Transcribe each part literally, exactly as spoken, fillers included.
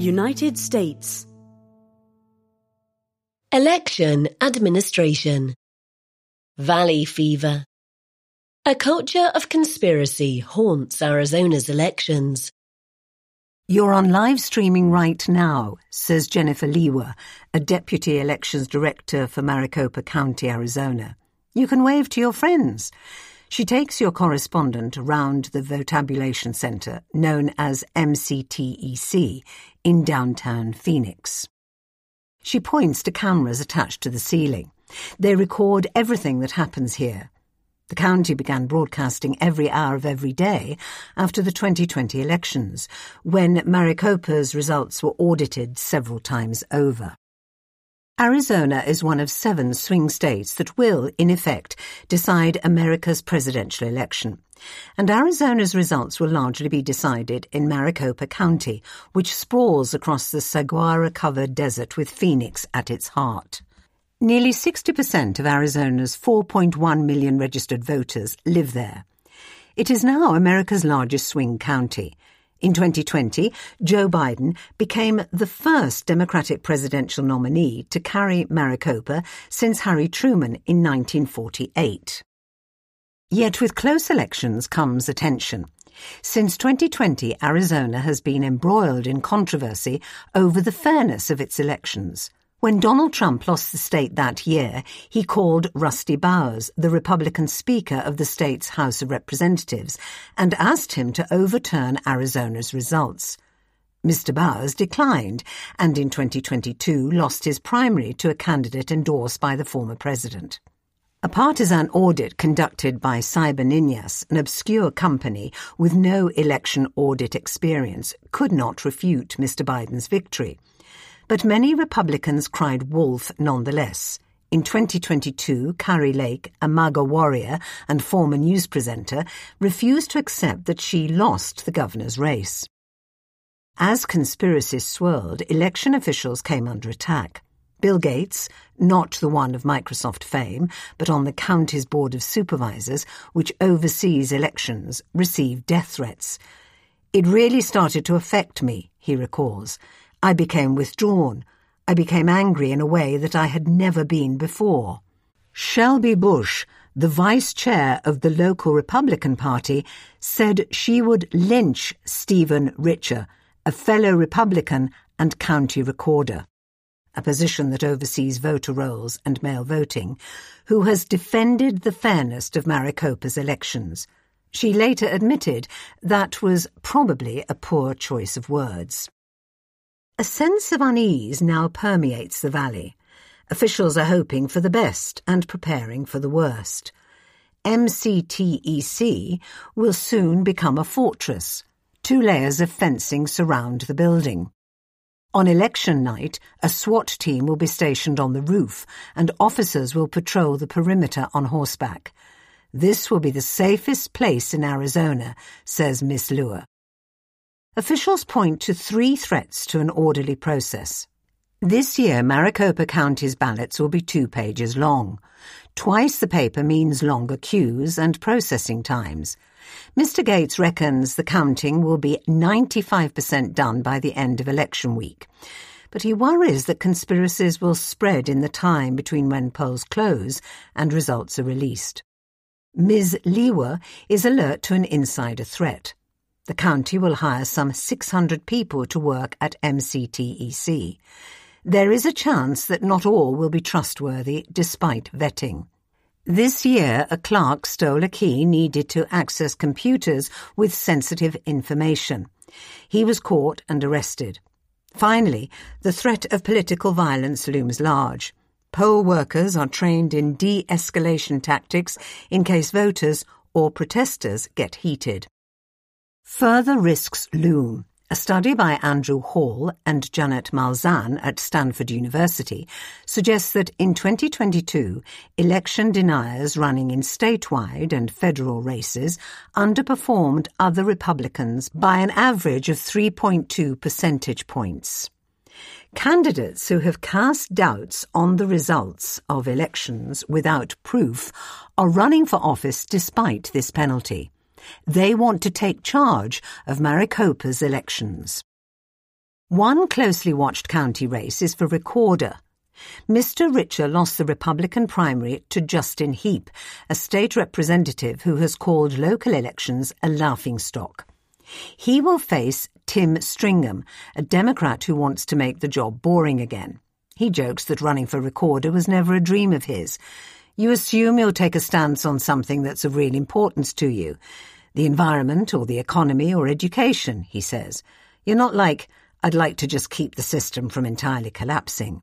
United States. Election administration. Valley fever. A culture of conspiracy haunts Arizona's elections. You're on live streaming right now, says Jennifer Lewa, a Deputy Elections Director for Maricopa County, Arizona. You can wave to your friends. She takes your correspondent around the Votabulation Center, known as M C T E C, in downtown Phoenix. She points to cameras attached to the ceiling. They record everything that happens here. The county began broadcasting every hour of every day after the twenty twenty elections, when Maricopa's results were audited several times over. Arizona is one of seven swing states that will, in effect, decide America's presidential election. And Arizona's results will largely be decided in Maricopa County, which sprawls across the saguaro-covered desert with Phoenix at its heart. Nearly sixty percent of Arizona's four point one million registered voters live there. It is now America's largest swing county. In twenty twenty, Joe Biden became the first Democratic presidential nominee to carry Maricopa since Harry Truman in nineteen forty-eight. Yet with close elections comes attention. Since twenty twenty, Arizona has been embroiled in controversy over the fairness of its elections. When Donald Trump lost the state that year, he called Rusty Bowers, the Republican Speaker of the state's House of Representatives, and asked him to overturn Arizona's results. Mister Bowers declined, and in twenty twenty-two lost his primary to a candidate endorsed by the former president. A partisan audit conducted by Cyberninas, an obscure company with no election audit experience, could not refute Mister Biden's victory. But many Republicans cried wolf nonetheless. In twenty twenty-two, Kari Lake, a MAGA warrior and former news presenter, refused to accept that she lost the governor's race. As conspiracies swirled, election officials came under attack. Bill Gates, not the one of Microsoft fame, but on the county's Board of Supervisors, which oversees elections, received death threats. "It really started to affect me," he recalls. "I became withdrawn. I became angry in a way that I had never been before." Shelby Bush, the vice chair of the local Republican Party, said she would lynch Stephen Richer, a fellow Republican and county recorder, a position that oversees voter rolls and mail voting, who has defended the fairness of Maricopa's elections. She later admitted that was probably a poor choice of words. A sense of unease now permeates the valley. Officials are hoping for the best and preparing for the worst. M C T E C will soon become a fortress. Two layers of fencing surround the building. On election night, a SWAT team will be stationed on the roof, and officers will patrol the perimeter on horseback. This will be the safest place in Arizona, says Miss Lewa. Officials point to three threats to an orderly process. This year, Maricopa County's ballots will be two pages long. Twice the paper means longer queues and processing times. Mister Gates reckons the counting will be ninety-five percent done by the end of election week. But he worries that conspiracies will spread in the time between when polls close and results are released. Miz Lewa is alert to an insider threat. The county will hire some six hundred people to work at M C T E C. There is a chance that not all will be trustworthy despite vetting. This year, a clerk stole a key needed to access computers with sensitive information. He was caught and arrested. Finally, the threat of political violence looms large. Poll workers are trained in de-escalation tactics in case voters or protesters get heated. Further risks loom. A study by Andrew Hall and Janet Malzahn at Stanford University suggests that in twenty twenty-two, election deniers running in statewide and federal races underperformed other Republicans by an average of three point two percentage points. Candidates who have cast doubts on the results of elections without proof are running for office despite this penalty. They want to take charge of Maricopa's elections. One closely watched county race is for recorder. Mister Richer lost the Republican primary to Justin Heap, a state representative who has called local elections a laughingstock. He will face Tim Stringham, a Democrat who wants to make the job boring again. He jokes that running for recorder was never a dream of his. You assume you'll take a stance on something that's of real importance to you. The environment or the economy or education, he says. You're not like, I'd like to just keep the system from entirely collapsing.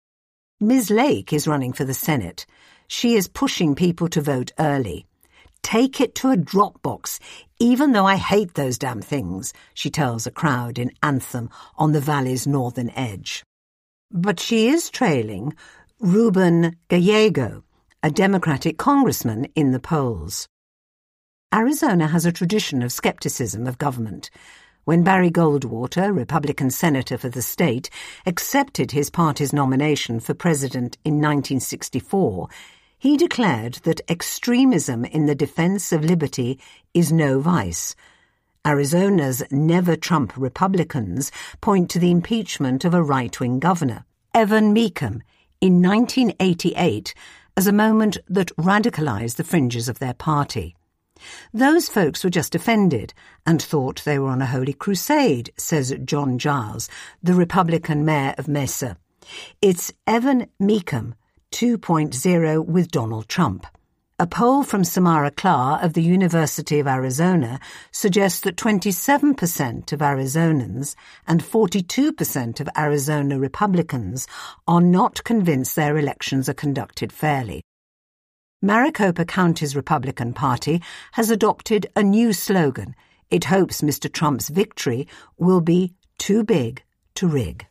Miz Lake is running for the Senate. She is pushing people to vote early. Take it to a drop box, even though I hate those damn things, she tells a crowd in Anthem on the valley's northern edge. But she is trailing Ruben Gallego, a Democratic congressman in the polls. Arizona has a tradition of skepticism of government. When Barry Goldwater, Republican senator for the state, accepted his party's nomination for president in nineteen sixty-four, he declared that extremism in the defense of liberty is no vice. Arizona's never-Trump Republicans point to the impeachment of a right-wing governor, Evan Mecham, in nineteen eighty-eight, as a moment that radicalized the fringes of their party. Those folks were just offended and thought they were on a holy crusade, says John Giles, the Republican mayor of Mesa. It's Evan Mecham two point oh with Donald Trump. A poll from Samara Klaar of the University of Arizona suggests that twenty-seven percent of Arizonans and forty-two percent of Arizona Republicans are not convinced their elections are conducted fairly. Maricopa County's Republican Party has adopted a new slogan. It hopes Mister Trump's victory will be too big to rig.